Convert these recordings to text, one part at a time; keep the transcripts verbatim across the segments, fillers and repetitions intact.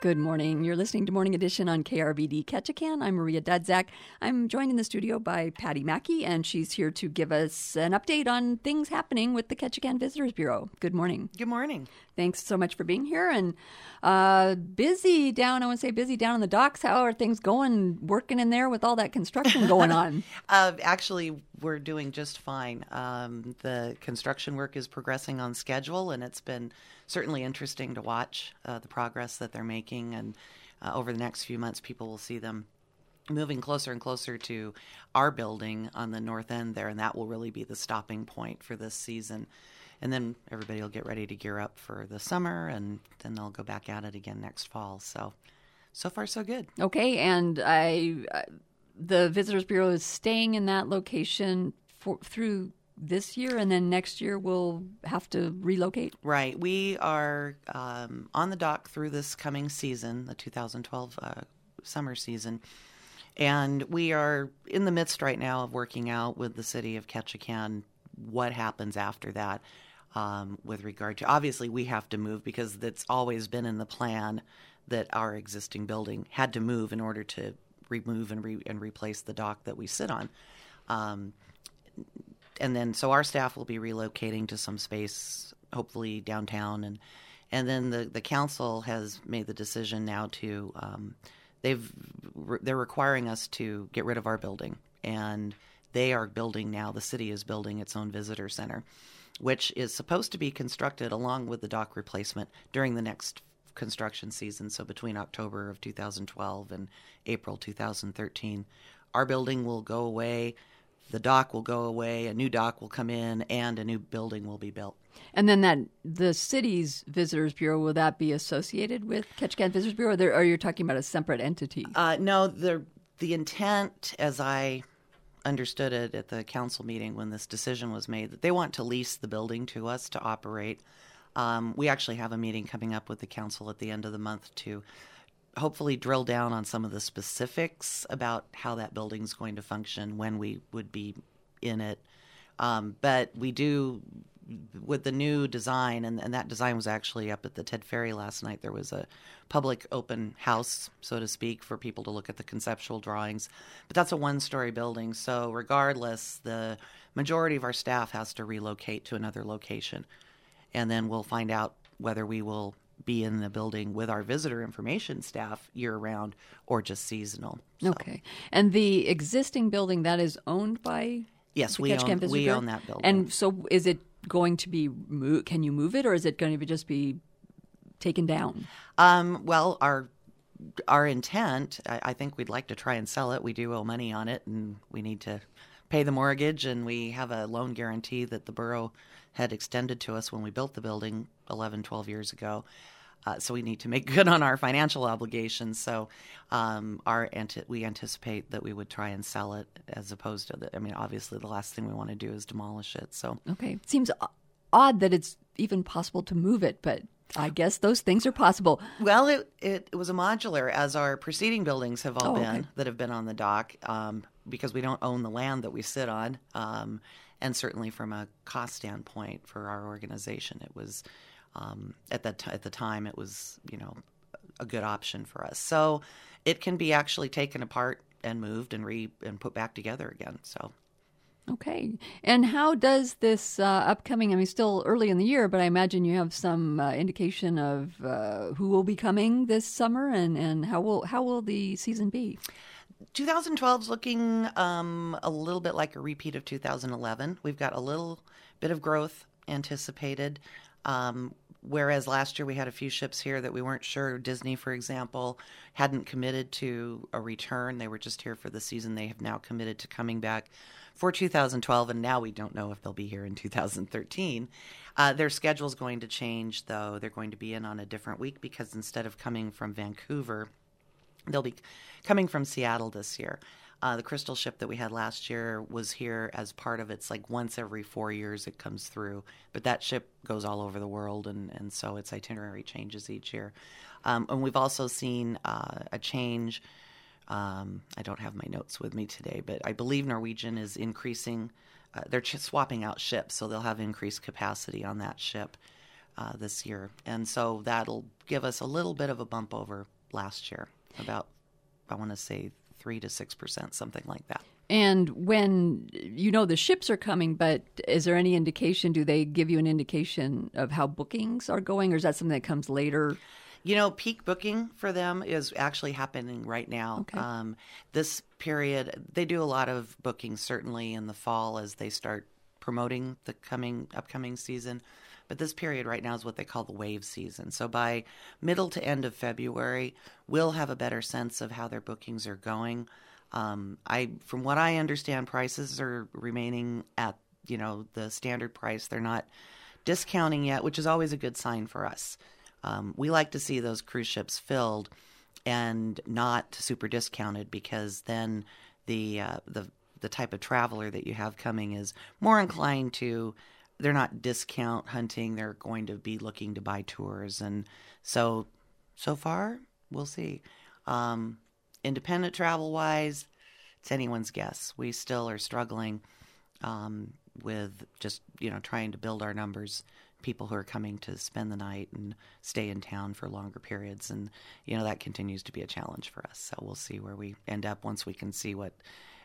Good morning. You're listening to Morning Edition on K R V D Ketchikan. I'm Maria Dudzak. I'm joined in the studio by Patty Mackey, and she's here to give us an update on things happening with the Ketchikan Visitors Bureau. Good morning. Good morning. Thanks so much for being here. And uh, busy down, I want to say busy down on the docks. How are things going, working in there with all that construction going on? uh, actually, we're doing just fine. Um, the construction work is progressing on schedule, and it's been certainly interesting to watch uh, the progress that they're making. And uh, over the next few months, people will see them moving closer and closer to our building on the north end there, and that will really be the stopping point for this season. And then everybody will get ready to gear up for the summer, and then they'll go back at it again next fall. So, so far, so good. Okay, and I, uh, the Visitors Bureau is staying in that location for, through this year, and then next year we'll have to relocate? Right. We are um, on the dock through this coming season, the two thousand twelve uh, summer season. And we are in the midst right now of working out with the city of Ketchikan what happens after that. Um, with regard to, obviously we have to move because it's always been in the plan that our existing building had to move in order to remove and, re- and replace the dock that we sit on. Um, and then, so our staff will be relocating to some space, hopefully downtown. And, and then the, the council has made the decision now to, um, they've, they're requiring us to get rid of our building, and they are building now, the city is building its own visitor center, which is supposed to be constructed along with the dock replacement during the next construction season. So between October of two thousand twelve and April two thousand thirteen, our building will go away, the dock will go away, a new dock will come in, and a new building will be built. And then that the city's Visitors Bureau, will that be associated with Ketchikan Visitors Bureau, or, there, or you're talking about a separate entity? Uh, no, the the intent, as I understood it at the council meeting when this decision was made, that they want to lease the building to us to operate. Um, we actually have a meeting coming up with the council at the end of the month to hopefully drill down on some of the specifics about how that building's going to function, when we would be in it. Um, but we do, with the new design, and, and that design was actually up at the Ted Ferry last night. There was a public open house, so to speak, for people to look at the conceptual drawings. But that's a one-story building, so regardless, the majority of our staff has to relocate to another location. And then we'll find out whether we will be in the building with our visitor information staff year-round or just seasonal. So. Okay. And the existing building, that is owned by Yes, the we Ketchikan own, Visitors we Bureau? own that building. And so is it going to be, mo- can you move it, or is it going to be just be taken down? Um, well, our our intent, I, I think we'd like to try and sell it. We do owe money on it, and we need to pay the mortgage, and we have a loan guarantee that the borough had extended to us when we built the building eleven, twelve years ago. Uh, so we need to make good on our financial obligations. So um, our anti- we anticipate that we would try and sell it, as opposed to, the, I mean, obviously the last thing we want to do is demolish it. So Okay. It seems o- odd that it's even possible to move it, but I guess those things are possible. Well, it, it, it was a modular, as our preceding buildings have all Oh, been, okay. that have been on the dock, um, because we don't own the land that we sit on. Um, and certainly from a cost standpoint for our organization, it was, um, at, that t- at the time, it was, you know, a good option for us. So it can be actually taken apart and moved and re and put back together again. So. Okay. And how does this uh, upcoming, I mean, still early in the year, but I imagine you have some uh, indication of uh, who will be coming this summer, and, and how will how will the season be? twenty twelve is looking um, a little bit like a repeat of two thousand eleven. We've got a little bit of growth anticipated, um, whereas last year we had a few ships here that we weren't sure. Disney, for example, hadn't committed to a return. They were just here for the season. They have now committed to coming back for two thousand twelve, and now we don't know if they'll be here in two thousand thirteen. Uh, their schedule's going to change, though. They're going to be in on a different week, because instead of coming from Vancouver, they'll be coming from Seattle this year. Uh, the Crystal ship that we had last year was here as part of it's like once every four years it comes through. But that ship goes all over the world, and, and so its itinerary changes each year. Um, and we've also seen uh, a change. Um, I don't have my notes with me today, but I believe Norwegian is increasing. Uh, they're ch- swapping out ships, so they'll have increased capacity on that ship. uh, this year. And so that'll give us a little bit of a bump over last year, about, I want to say, three to six percent, something like that. And when, you know, the ships are coming, but is there any indication, do they give you an indication of how bookings are going, or is that something that comes later? You know, peak booking for them is actually happening right now. Okay. Um, this period, they do a lot of bookings, certainly in the fall as they start promoting the coming upcoming season. But this period right now is what they call the wave season. So by middle to end of February, we'll have a better sense of how their bookings are going. Um, I, from what I understand, prices are remaining at, you know, the standard price. They're not discounting yet, which is always a good sign for us. Um, we like to see those cruise ships filled and not super discounted, because then the uh, the the type of traveler that you have coming is more inclined to, they're not discount hunting. They're going to be looking to buy tours. And so, so far, we'll see. Um, independent travel-wise, it's anyone's guess. We still are struggling um, with just, you know, trying to build our numbers, people who are coming to spend the night and stay in town for longer periods. And, you know, that continues to be a challenge for us. So we'll see where we end up once we can see what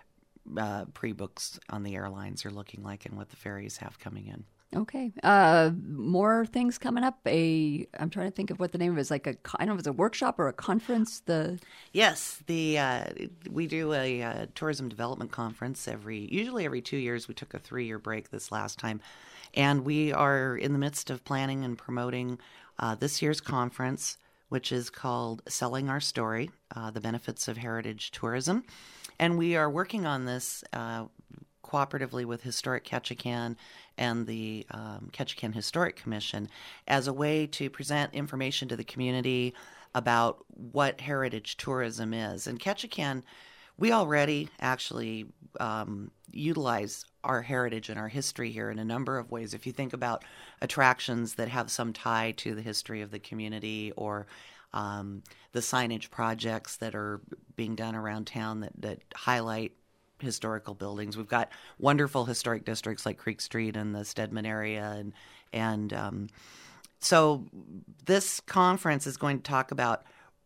uh, pre-books on the airlines are looking like and what the ferries have coming in. Okay. Uh, more things coming up. A, I'm trying to think of what the name of it is. Like a, I don't know if it's a workshop or a conference. The yes, the uh, we do a, uh tourism development conference every, usually every two years. We took a three-year break this last time, and we are in the midst of planning and promoting uh, this year's conference, which is called Selling Our Story: uh, The Benefits of Heritage Tourism, and we are working on this Uh, cooperatively with Historic Ketchikan and the um, Ketchikan Historic Commission as a way to present information to the community about what heritage tourism is. And Ketchikan, we already actually um, utilize our heritage and our history here in a number of ways. If you think about attractions that have some tie to the history of the community, or um, the signage projects that are being done around town that, that highlight historical buildings. We've got wonderful historic districts like Creek Street and the Stedman area. And, and um, so this conference is going to talk about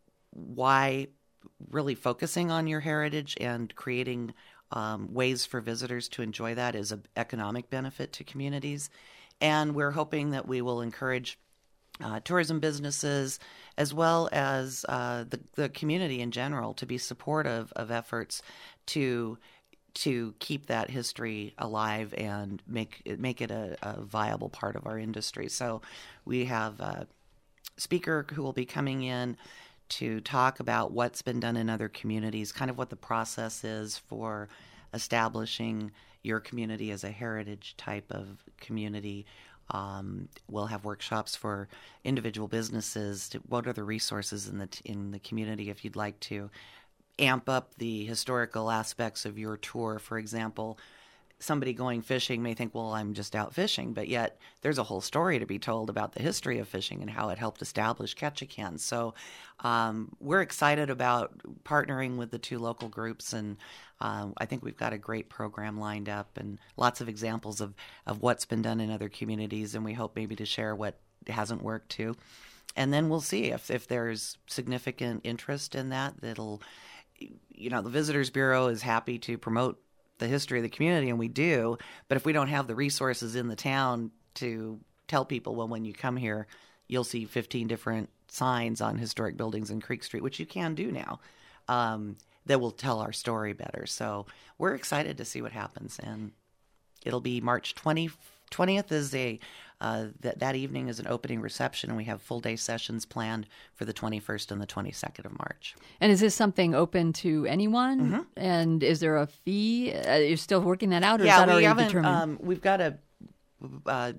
why really focusing on your heritage and creating um, ways for visitors to enjoy that is an economic benefit to communities. And we're hoping that we will encourage Uh, tourism businesses, as well as uh, the, the community in general, to be supportive of efforts to to keep that history alive and make it, make it a, a viable part of our industry. So we have a speaker who will be coming in to talk about what's been done in other communities, kind of what the process is for establishing your community as a heritage type of community. Um, we'll have workshops for individual businesses. To, what are the resources in the in the community if you'd like to amp up the historical aspects of your tour? For example, somebody going fishing may think, well, I'm just out fishing, but yet there's a whole story to be told about the history of fishing and how it helped establish Ketchikan. So um, we're excited about partnering with the two local groups, and uh, I think we've got a great program lined up and lots of examples of, of what's been done in other communities, and we hope maybe to share what hasn't worked too. And then we'll see if, if there's significant interest in that. That'll, you know, the Visitors Bureau is happy to promote the history of the community, and we do, but if we don't have the resources in the town to tell people, well, when you come here, you'll see fifteen different signs on historic buildings in Creek Street, which you can do now, um, that will tell our story better. So we're excited to see what happens, and it'll be March twentieth is a uh, that that evening is an opening reception, and we have full day sessions planned for the twenty-first and the twenty-second of March. And is this something open to anyone? Mm-hmm. And is there a fee? Uh, you're still working that out, or yeah, is that we already haven't, determined? Um, we've got to uh,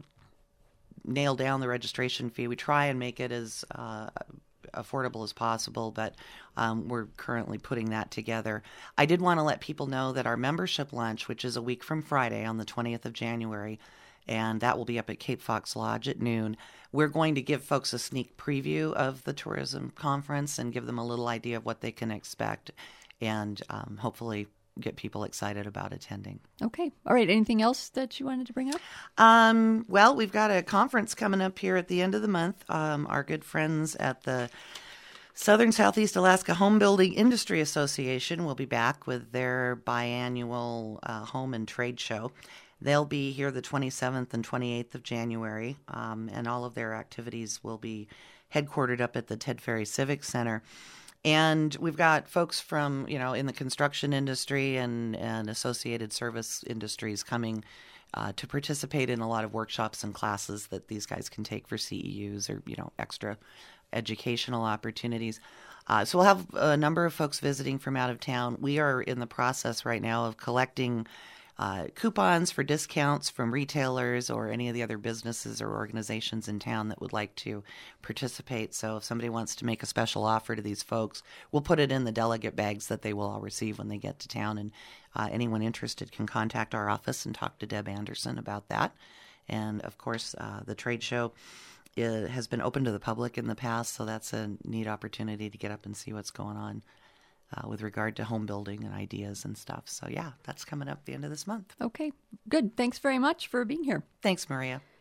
nail down the registration fee. We try and make it as uh, affordable as possible, but um, we're currently putting that together. I did want to let people know that our membership lunch, which is a week from Friday on the twentieth of January, and that will be up at Cape Fox Lodge at noon. We're going to give folks a sneak preview of the tourism conference and give them a little idea of what they can expect, and um, hopefully get people excited about attending. Okay. All right. Anything else that you wanted to bring up? Um, well, we've got a conference coming up here at the end of the month. Um, our good friends at the Southern Southeast Alaska Home Building Industry Association will be back with their biannual uh, home and trade show. They'll be here the twenty-seventh and twenty-eighth of January, um, and all of their activities will be headquartered up at the Ted Ferry Civic Center. And we've got folks from, you know, in the construction industry and, and associated service industries coming uh, to participate in a lot of workshops and classes that these guys can take for C E Us or, you know, extra educational opportunities. Uh, so we'll have a number of folks visiting from out of town. We are in the process right now of collecting uh, coupons for discounts from retailers or any of the other businesses or organizations in town that would like to participate. So if somebody wants to make a special offer to these folks, we'll put it in the delegate bags that they will all receive when they get to town. And uh, anyone interested can contact our office and talk to Deb Anderson about that. And of course, uh, the trade show It has been open to the public in the past, so that's a neat opportunity to get up and see what's going on uh, with regard to home building and ideas and stuff. So yeah, that's coming up the end of this month. Okay, good. Thanks very much for being here. Thanks, Maria.